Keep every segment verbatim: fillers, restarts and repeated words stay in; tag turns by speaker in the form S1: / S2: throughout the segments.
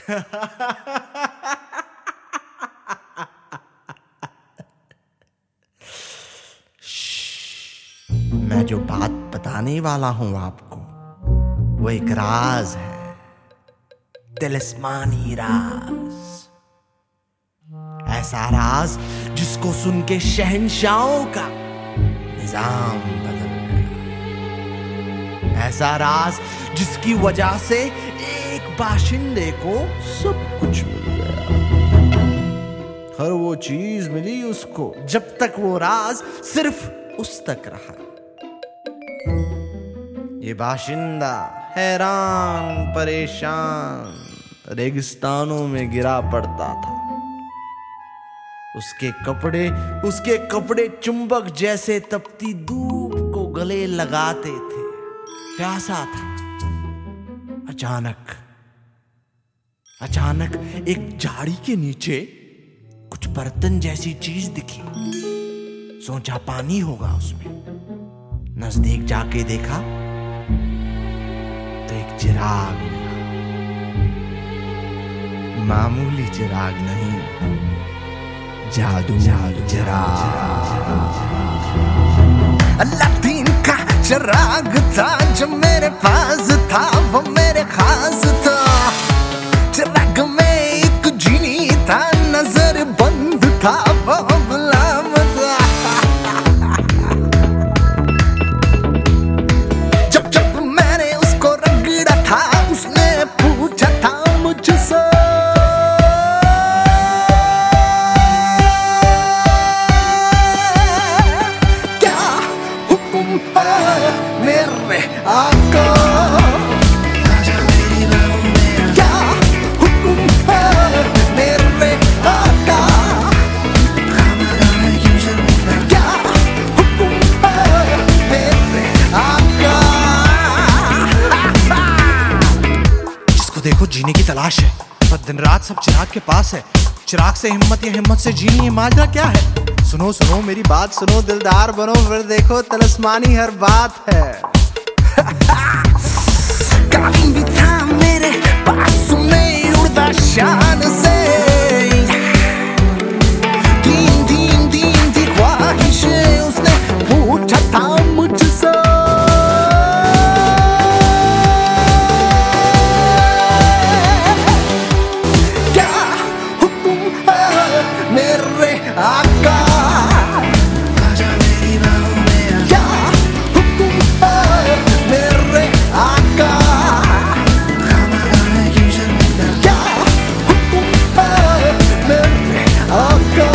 S1: मैं जो बात बताने वाला हूं आपको वो एक राज है, तिलिस्मानी राज। ऐसा राज जिसको सुन के शहंशाहों का निजाम बदल गया। ऐसा राज जिसकी वजह से एक बाशिंदे को सब कुछ मिल गया। हर वो चीज मिली उसको जब तक वो राज सिर्फ उस तक रहा। ये बाशिंदा हैरान परेशान रेगिस्तानों में गिरा पड़ता था। उसके कपड़े उसके कपड़े चुंबक जैसे तपती धूप को गले लगाते थे। प्यासा था। अचानक अचानक एक झाड़ी के नीचे कुछ बर्तन जैसी चीज दिखी। सोचा पानी होगा उसमें। नजदीक जाके देखा तो एक चिराग मिला। मामूली चिराग नहीं, जादू जादू चिराग।
S2: लातीन का चिराग था जो मेरे पास था, वो मेरे खास था। चिराग में एक जीनी था, नजर बंद था, वो गुलाम था। जब जब मैंने उसको रगड़ा था, उसने पूछा था मुझसे, मेरे आका आजा मेरी बाहों में, क्या हुक्म है मेरे आका, क्यों शर्मिंदा, क्या हुक्म है मेरे आका।
S1: जिसको देखो जीने की तलाश है, पर दिन रात सब चिराग के पास है। चिराग से हिम्मत या हिम्मत से जीनी, ये माजरा क्या है? सुनो सुनो मेरी बात सुनो, दिलदार बनो फिर देखो, तिलिस्मानी हर बात है।
S2: कालीन भी था मेरे पास में उड़ता शान से, दीन दीन दीन दी ख्वाहिशें उसने पूछा था मुझसे, क्या हुक्म है मेरे आका, आजा मेरी बाहों में, क्या हुक्म है मेरे आका, क्यों शर्मिंदा, क्या हुक्म है मेरे आका।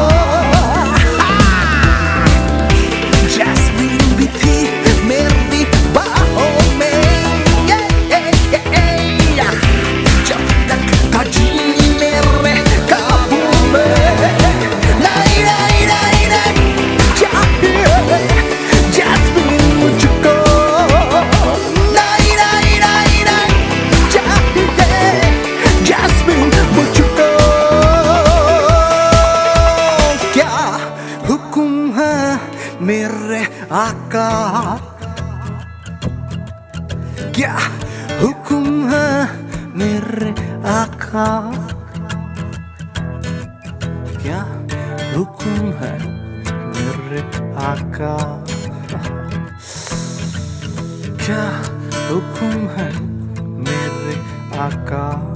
S2: जैस्मीन भी थी मेरी बाहों में, ये ये ये जब तक था जीनी मेरे काबू में, नहीं नहीं नहीं नहीं चाहिए जैस्मीन मुझको, नहीं नहीं नहीं नहीं चाहिए जैस्मीन मुझको। क्या हुक्म है मेरे आका, क्या हुक्म है मेरे आका, क्या हुक्म है मेरे आका, क्या हुक्म है मेरे आका।